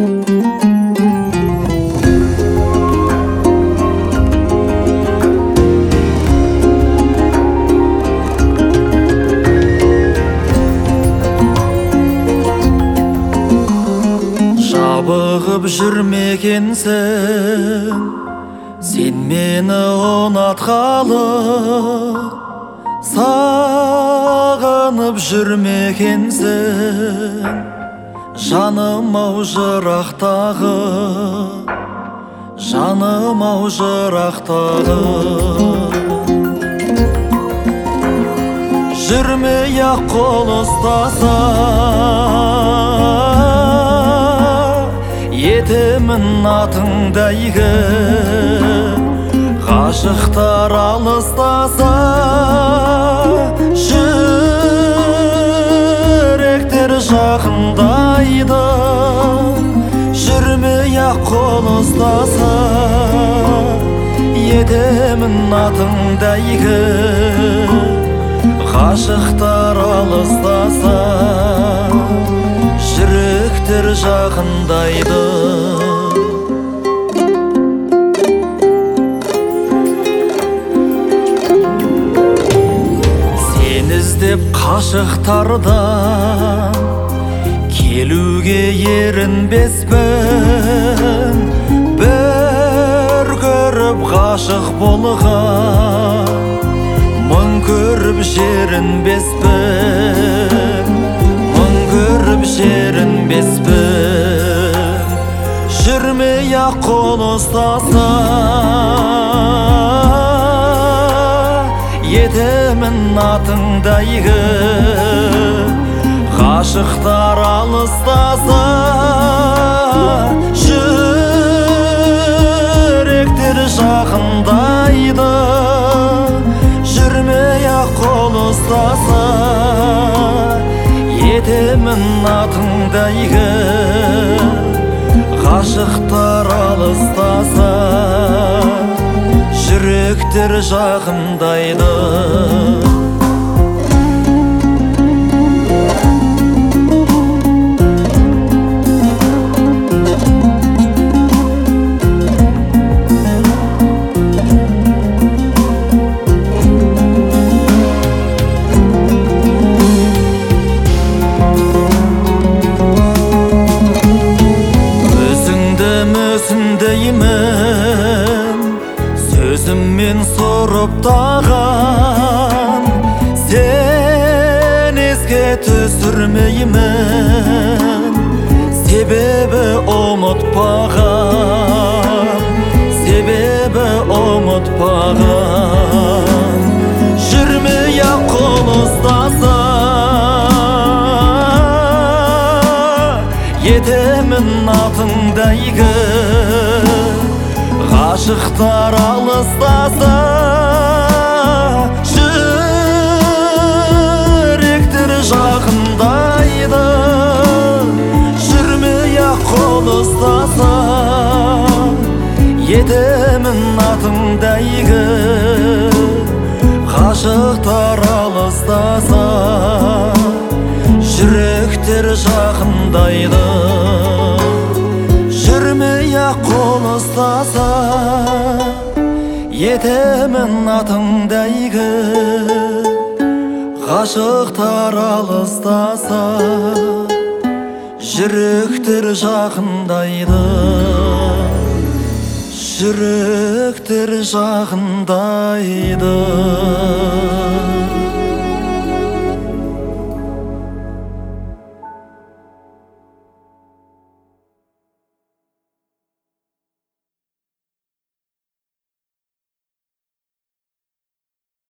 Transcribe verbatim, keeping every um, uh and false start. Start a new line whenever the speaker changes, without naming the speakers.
Жабығып жүрмекенсің сен мені ұнатқалы, сағынып жүрмекенсің жаным ау жырақтағы, жаным ау жырақтағы. Жүрмей-ақ қол ұстаса етемін атыңдайғы, ғашықтар алыстаса жүректер жақындайды. Жүрмей-ақ қол ұстаса етемін атыңдайғы, ғашықтар алыстаса жүректер жақындайды. Сен іздеп қашықтардан келуге ерінбеспін, бір көріп ғашық болған мың көріп жерінбеспін, мың көріп жерінбеспін. Жүрмей-ақ қол ұстаса етемін атыңдайғы, ғашықтар алыстаса жүректер жақындайды. Жүрмей-ақ қол ұстаса етемін атыңдайғы, ғашықтар алыстаса жүректер жақындайды. Сөзіммен сұрыптаған сен еске түсірмеймін, себебі ұмытпаған, себебі ұмытпаған. Жүрмей-ақ қол ұстаса етемін атыңдайғы, ғашықтар алыстаса жүректер жақындайды. Жүрмей-ақ қол ұстаса етемін атыңдайғы, ғашықтар алыстаса жүректер жақындайды. Жүрмей-ақ қол ұстаса етемін атыңдайғы, ғашықтар алыстаса жүректер жақындайды. Жүректер жақындайды.